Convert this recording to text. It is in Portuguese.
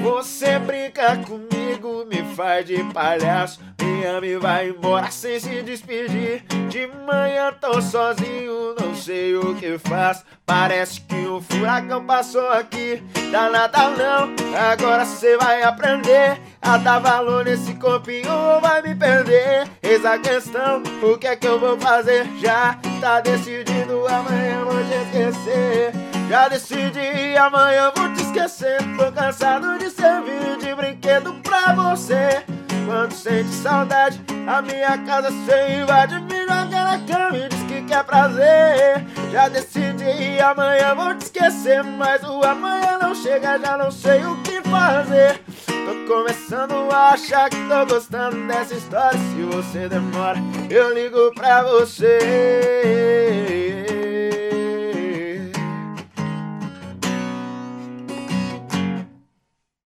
Você brinca comigo, me faz de palhaço, me ama e vai embora sem se despedir. De manhã tô sozinho, não sei o que faço. Parece que um furacão passou aqui. Dá nada não, agora cê vai aprender a dar valor nesse corpinho ou vai me perder. Eis a questão, o que é que eu vou fazer? Já tá decidido, amanhã vou te esquecer. Já decidi, amanhã vou te esquecer. Tô cansado de servir de brinquedo pra você. Quando sente saudade, a minha casa cê invade, me joga na cama e diz que quer prazer. Já decidi, amanhã vou te esquecer, mas o amanhã não chega, já não sei o que fazer. Tô começando a achar que tô gostando dessa história. Se você demora, eu ligo pra você.